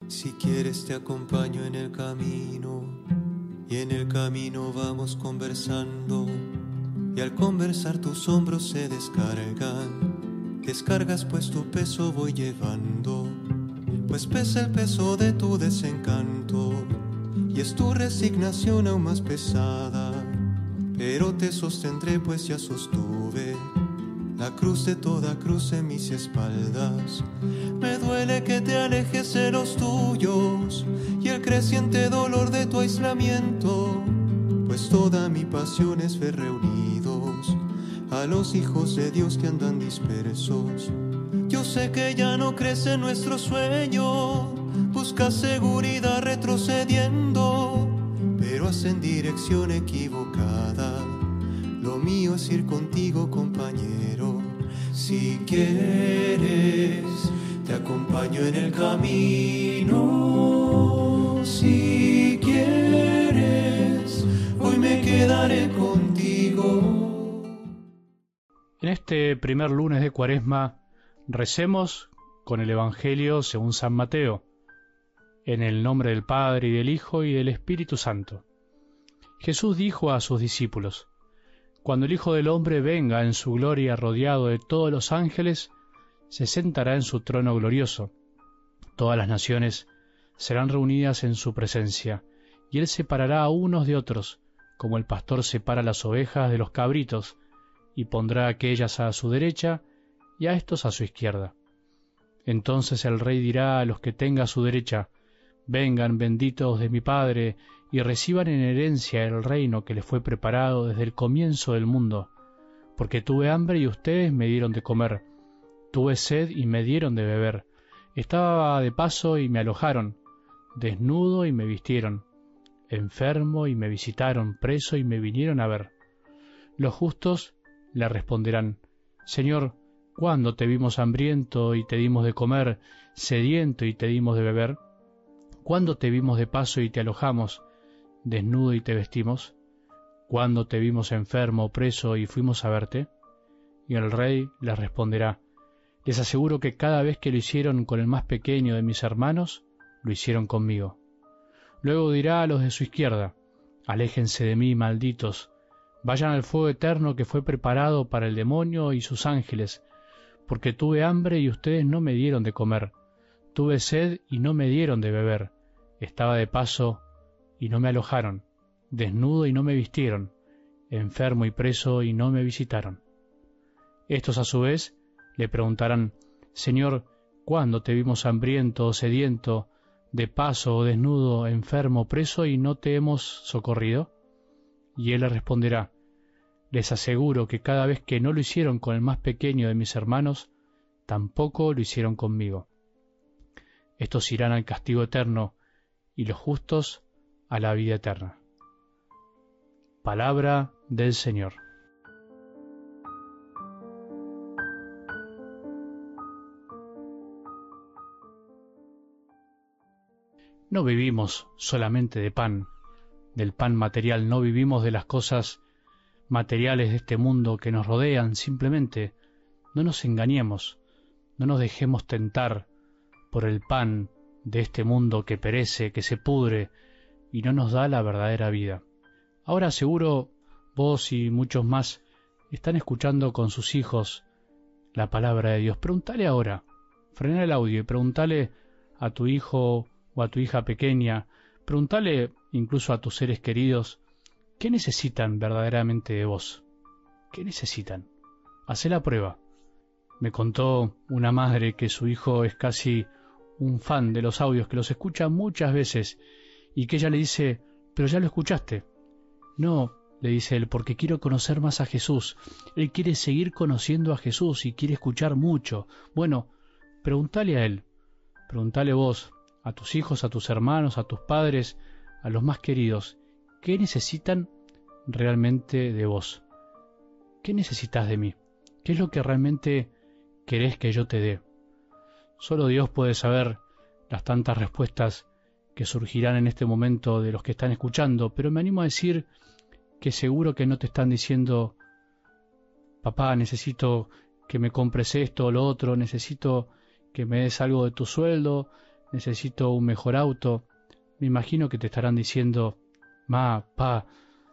Si quieres te acompaño en el camino, y en el camino vamos conversando, y al conversar tus hombros se descargan. Descargas pues tu peso voy llevando, pues pesa el peso de tu desencanto, y es tu resignación aún más pesada. Pero te sostendré pues ya sostuve la cruz de toda cruz en mis espaldas. Me duele que te alejes de los tuyos y el creciente dolor de tu aislamiento, pues toda mi pasión es ver reunidos a los hijos de Dios que andan dispersos. Yo sé que ya no crece nuestro sueño, buscas seguridad retrocediendo, pero vas en dirección equivocada. Lo mío es ir contigo, compañero. Si quieres, te acompaño en el camino. Si quieres, hoy me quedaré contigo. En este primer lunes de Cuaresma, recemos con el Evangelio según San Mateo, en el nombre del Padre, y del Hijo, y del Espíritu Santo. Jesús dijo a sus discípulos: Cuando el Hijo del Hombre venga en su gloria rodeado de todos los ángeles, se sentará en su trono glorioso. Todas las naciones serán reunidas en su presencia, y él separará a unos de otros, como el pastor separa las ovejas de los cabritos, y pondrá a aquellas a su derecha y a estos a su izquierda. Entonces el Rey dirá a los que tenga a su derecha: Vengan, benditos de mi Padre, y reciban en herencia el reino que les fue preparado desde el comienzo del mundo. Porque tuve hambre y ustedes me dieron de comer, tuve sed y me dieron de beber, estaba de paso y me alojaron, desnudo y me vistieron, enfermo y me visitaron, preso y me vinieron a ver. Los justos le responderán: Señor, ¿cuándo te vimos hambriento y te dimos de comer, sediento y te dimos de beber? ¿Cuándo te vimos de paso y te alojamos, desnudo y te vestimos? ¿Cuándo te vimos enfermo o preso y fuimos a verte? Y el Rey les responderá: Les aseguro que cada vez que lo hicieron con el más pequeño de mis hermanos, lo hicieron conmigo. Luego dirá a los de su izquierda: Aléjense de mí, malditos, vayan al fuego eterno que fue preparado para el demonio y sus ángeles, porque tuve hambre y ustedes no me dieron de comer, tuve sed y no me dieron de beber, estaba de paso y no me alojaron, desnudo y no me vistieron, enfermo y preso y no me visitaron. Estos a su vez le preguntarán: Señor, ¿cuándo te vimos hambriento o sediento, de paso o desnudo, enfermo, preso y no te hemos socorrido? Y él le responderá: Les aseguro que cada vez que no lo hicieron con el más pequeño de mis hermanos, tampoco lo hicieron conmigo. Estos irán al castigo eterno, y los justos a la vida eterna. Palabra del Señor. No vivimos solamente de pan, del pan material, no vivimos de las cosas materiales de este mundo que nos rodean. Simplemente no nos engañemos, no nos dejemos tentar por el pan de este mundo que perece, que se pudre y no nos da la verdadera vida. Ahora seguro vos y muchos más están escuchando con sus hijos la palabra de Dios. Preguntale ahora, frena el audio y preguntale a tu hijo o a tu hija pequeña, preguntale incluso a tus seres queridos: ¿qué necesitan verdaderamente de vos? ¿Qué necesitan? Hacé la prueba. Me contó una madre que su hijo es casi un fan de los audios, que los escucha muchas veces, y que ella le dice: ¿pero ya lo escuchaste? No, le dice él, porque quiero conocer más a Jesús. Él quiere seguir conociendo a Jesús y quiere escuchar mucho. Bueno, preguntale a él, preguntale vos, a tus hijos, a tus hermanos, a tus padres, a los más queridos: ¿qué necesitan realmente de vos? ¿Qué necesitas de mí? ¿Qué es lo que realmente querés que yo te dé? Solo Dios puede saber las tantas respuestas que surgirán en este momento de los que están escuchando, pero me animo a decir que seguro que no te están diciendo: papá, necesito que me compres esto o lo otro, necesito que me des algo de tu sueldo, necesito un mejor auto, me imagino que te estarán diciendo, papá,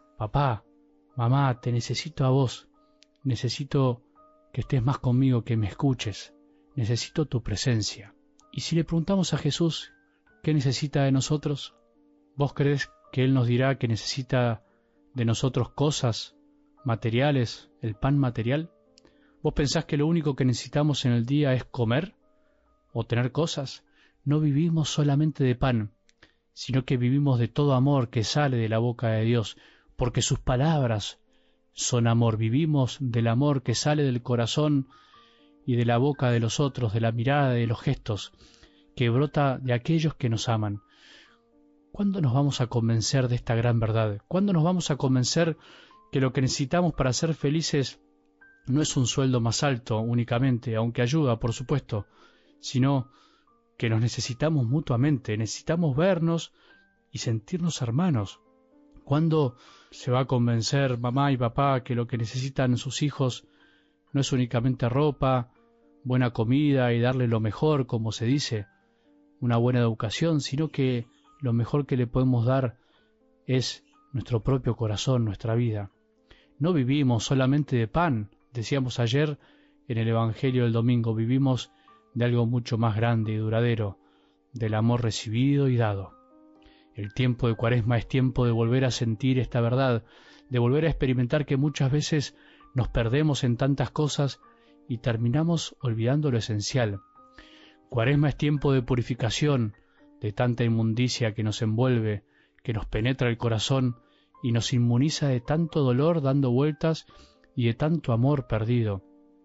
mamá, te necesito a vos, necesito que estés más conmigo, que me escuches, necesito tu presencia. Y si le preguntamos a Jesús qué necesita de nosotros, ¿vos crees que Él nos dirá que necesita de nosotros cosas materiales, el pan material? ¿Vos pensás que lo único que necesitamos en el día es comer o tener cosas? No vivimos solamente de pan, sino que vivimos de todo amor que sale de la boca de Dios, porque sus palabras son amor. Vivimos del amor que sale del corazón y de la boca de los otros, de la mirada, de los gestos, que brota de aquellos que nos aman. ¿Cuándo nos vamos a convencer de esta gran verdad? ¿Cuándo nos vamos a convencer que lo que necesitamos para ser felices no es un sueldo más alto únicamente, aunque ayuda, por supuesto, sino que nos necesitamos mutuamente, necesitamos vernos y sentirnos hermanos? ¿Cuándo se va a convencer mamá y papá que lo que necesitan sus hijos no es únicamente ropa, buena comida y darle lo mejor, como se dice, una buena educación, sino que lo mejor que le podemos dar es nuestro propio corazón, nuestra vida? No vivimos solamente de pan, decíamos ayer en el Evangelio del domingo, vivimos de algo mucho más grande y duradero, del amor recibido y dado. El tiempo de Cuaresma es tiempo de volver a sentir esta verdad, de volver a experimentar que muchas veces nos perdemos en tantas cosas y terminamos olvidando lo esencial. Cuaresma es tiempo de purificación de tanta inmundicia que nos envuelve, que nos penetra el corazón y nos inmuniza de tanto dolor dando vueltas y de tanto amor perdido.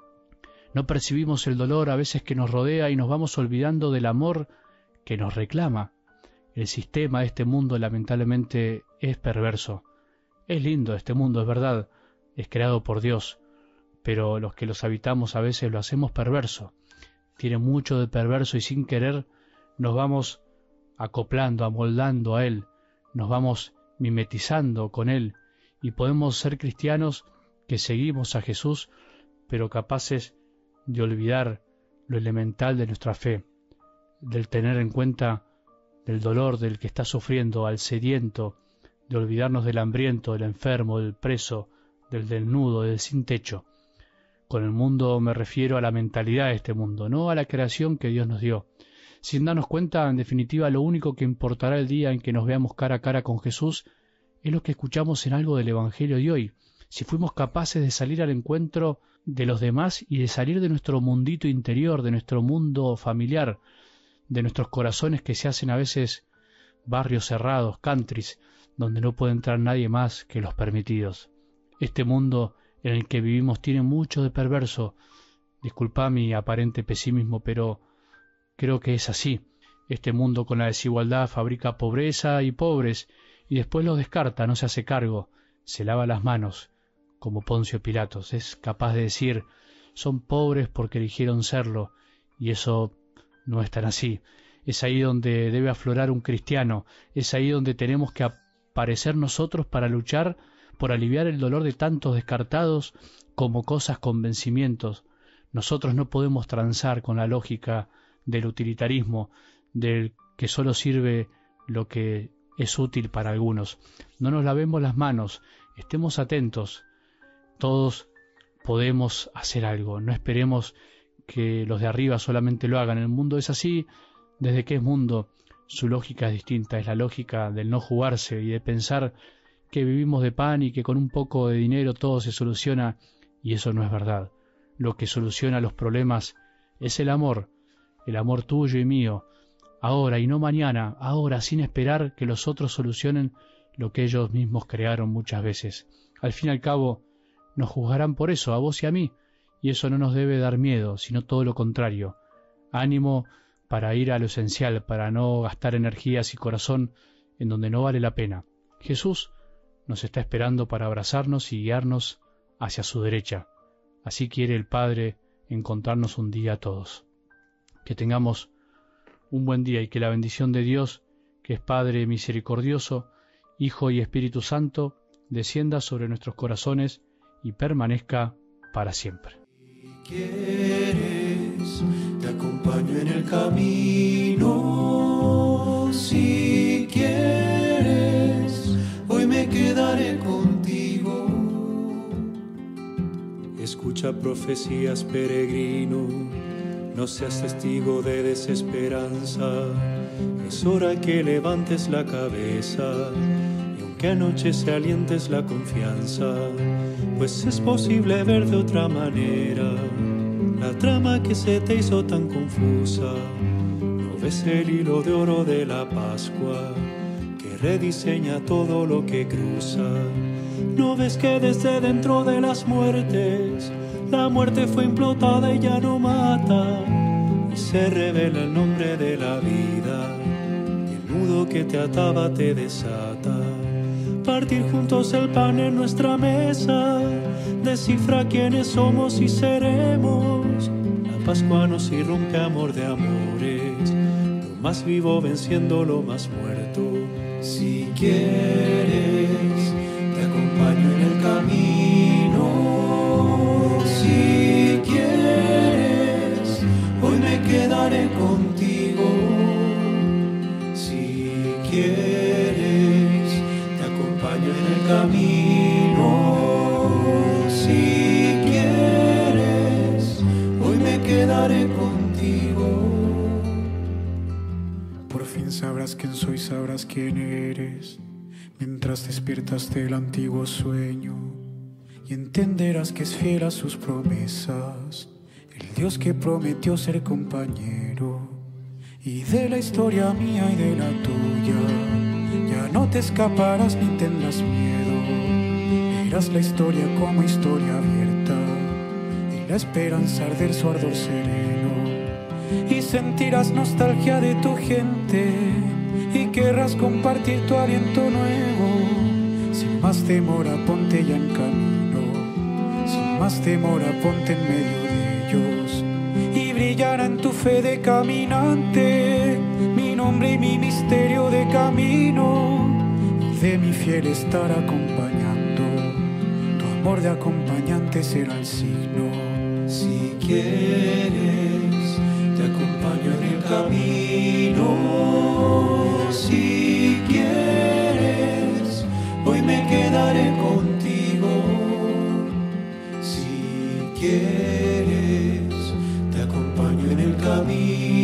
No percibimos el dolor a veces que nos rodea y nos vamos olvidando del amor que nos reclama. El sistema de este mundo lamentablemente es perverso. Es lindo este mundo, es verdad, es creado por Dios, pero los que los habitamos a veces lo hacemos perverso. Tiene mucho de perverso y sin querer nos vamos acoplando, amoldando a Él, nos vamos mimetizando con Él y podemos ser cristianos que seguimos a Jesús, pero capaces de olvidar lo elemental de nuestra fe, del tener en cuenta del dolor del que está sufriendo, al sediento, de olvidarnos del hambriento, del enfermo, del preso, del desnudo, del sin techo. Con el mundo me refiero a la mentalidad de este mundo, no a la creación que Dios nos dio. Sin darnos cuenta, en definitiva, lo único que importará el día en que nos veamos cara a cara con Jesús es lo que escuchamos en algo del Evangelio de hoy. Si fuimos capaces de salir al encuentro de los demás y de salir de nuestro mundito interior, de nuestro mundo familiar, de nuestros corazones que se hacen a veces barrios cerrados, countries, donde no puede entrar nadie más que los permitidos. Este mundo en el que vivimos tiene mucho de perverso. Disculpa mi aparente pesimismo, pero creo que es así. Este mundo con la desigualdad fabrica pobreza y pobres, y después los descarta, no se hace cargo, se lava las manos, como Poncio Pilatos. Es capaz de decir, son pobres porque eligieron serlo, y eso no es tan así. Es ahí donde debe aflorar un cristiano, es ahí donde tenemos que aparecer nosotros para luchar por aliviar el dolor de tantos descartados como cosas con vencimientos. Nosotros no podemos transar con la lógica del utilitarismo, del que solo sirve lo que es útil para algunos. No nos lavemos las manos, estemos atentos. Todos podemos hacer algo, no esperemos que los de arriba solamente lo hagan. El mundo es así, desde que es mundo, su lógica es distinta, es la lógica del no jugarse y de pensar que vivimos de pan y que con un poco de dinero todo se soluciona, y eso no es verdad. Lo que soluciona los problemas es el amor tuyo y mío, ahora y no mañana, ahora, sin esperar que los otros solucionen lo que ellos mismos crearon muchas veces. Al fin y al cabo, nos juzgarán por eso, a vos y a mí, y eso no nos debe dar miedo, sino todo lo contrario. Ánimo para ir a lo esencial, para no gastar energías y corazón en donde no vale la pena. Jesús nos está esperando para abrazarnos y guiarnos hacia su derecha. Así quiere el Padre encontrarnos un día a todos. Que tengamos un buen día y que la bendición de Dios, que es Padre misericordioso, Hijo y Espíritu Santo, descienda sobre nuestros corazones y permanezca para siempre. ¿Quieres te acompaño en el camino. Si quieres, hoy me quedaré contigo. Escucha profecías, peregrino, no seas testigo de desesperanza. Es hora que levantes la cabeza y aunque anochece alientes la confianza, pues es posible ver de otra manera la trama que se te hizo tan confusa. ¿No ves el hilo de oro de la Pascua que rediseña todo lo que cruza? ¿No ves que desde dentro de las muertes la muerte fue implotada y ya no mata? Y se revela el nombre de la vida y el nudo que te ataba te desata. Partir juntos el pan en nuestra mesa descifra quiénes somos y seremos. La Pascua nos irrumpe amor de amores, lo más vivo venciendo lo más muerto. Si quieres, te acompaño en el camino. Si quieres, hoy me quedaré contigo. Si quieres, te acompaño en el camino. Si quieres, hoy me quedaré contigo. Por fin sabrás quién soy, sabrás quién eres, mientras despiertas del antiguo sueño, y entenderás que es fiel a sus promesas, el Dios que prometió ser compañero. Y de la historia mía y de la tuya ya no te escaparás ni tendrás miedo. Verás la historia como historia abierta y la esperanza arder su ardor sereno. Y sentirás nostalgia de tu gente y querrás compartir tu aliento nuevo. Sin más demora ponte ya en camino, sin más demora ponte en medio de ellos, y brillará en tu fe de caminante mi nombre y mi misterio de camino. De mi fiel estar acompañando, tu amor de acompañante será el signo. Si quieres, te acompaño en el camino. Si quieres, hoy me quedaré contigo. Si quieres, te acompaño en el camino.